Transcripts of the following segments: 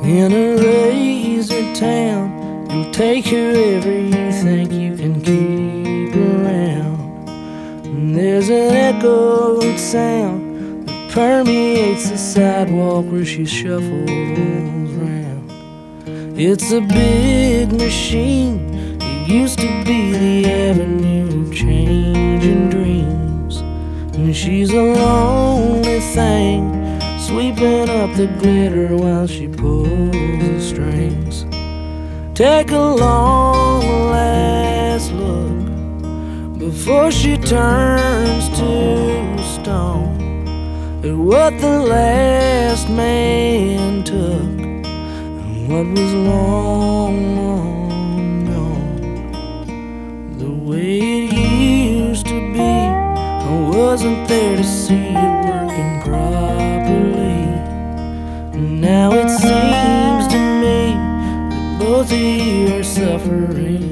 In a razor town, you'll take whoever you think you can keep around. And there's an echoed sound that permeates the sidewalk where she shuffles round. It's a big machine. It used to be the avenue of change and dreams. And she's a lonely thing, sweeping up the glitter while she pulls the strings. Take a long last look before she turns to stone at what the last man took and what was long, long gone. The way it used to be, I wasn't there to see it working properly. Now it seems to me that both of you are suffering.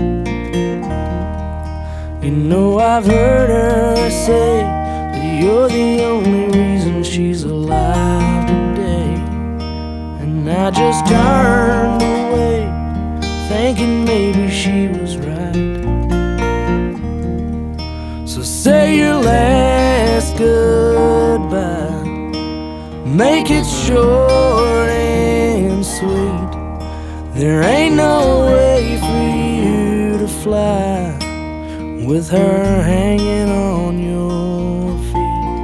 You know, I've heard her say that you're the only reason she's alive today. And I just turned away, thinking maybe she was right. So say your last goodbye, make it short and sweet. There ain't no way for you to fly with her hanging on your feet.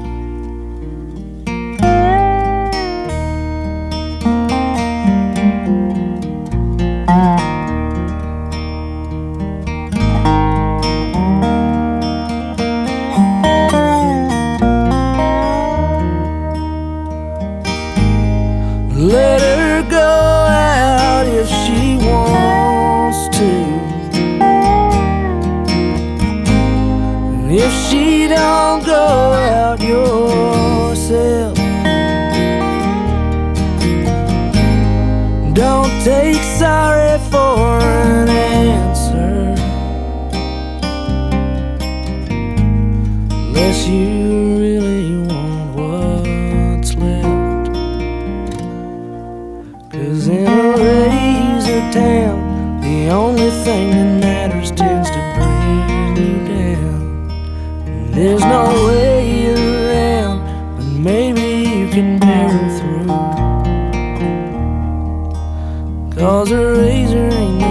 Let her go out if she wants to. If she don't go out yourself, don't take sorry for an answer, unless you really want what's left. 'Cause in a razor town, the only thing that matters tends to bring you down. There's no way around, but maybe you can barrel through. 'Cause a razor ain't